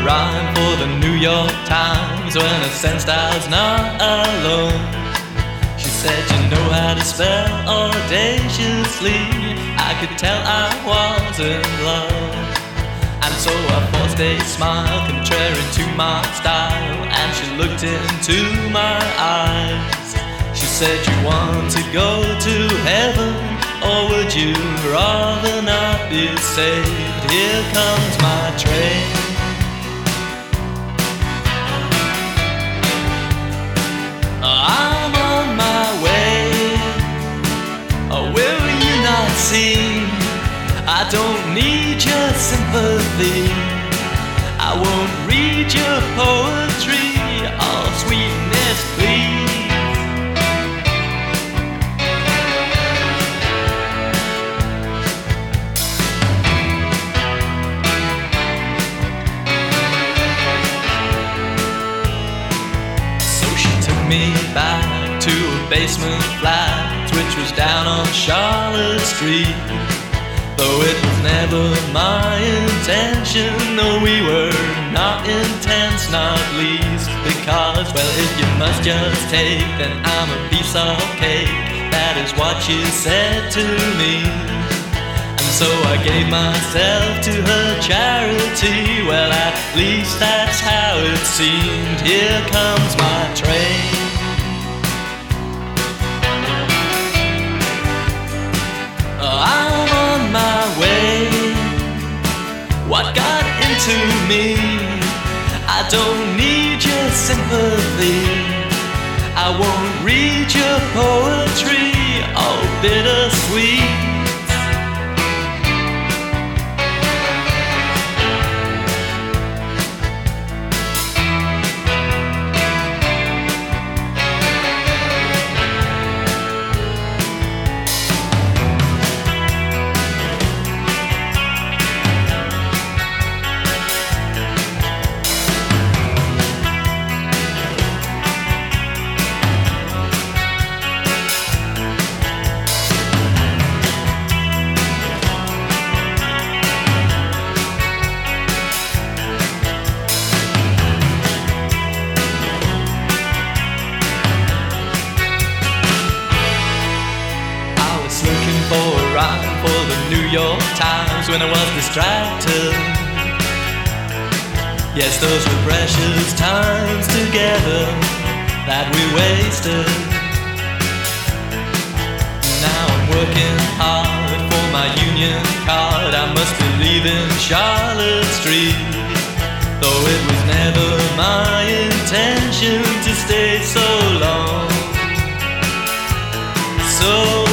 rhyme for the New York Times when I sensed I was not alone. She said, you know how to spell audaciously. I could tell I was in love. And so I forced a smile contrary to my style, and she looked into my eyes. She said, you want to go to heaven, or would you rather not be saved? Here comes my train. I'm on my way. Oh, will you not see? I don't need your sympathy. I won't read your poetry. Oh, sweetness, please. Me back to a basement flat which was down on Charlotte Street. Though it was never my intention, no, we were not intense, not least because, well, if you must just take, then I'm a piece of cake. That is what you said to me. And so I gave myself to her charity. Well, at least that's how it seemed. Here comes my train. I'm on my way. What got into me? I don't need your sympathy. I won't read your poetry. Oh, bittersweet. For a rhyme for the New York Times when I was distracted. Yes, those were precious times together that we wasted. Now I'm working hard for my union card. I must be leaving Charlotte Street, though it was never my intention to stay so long. So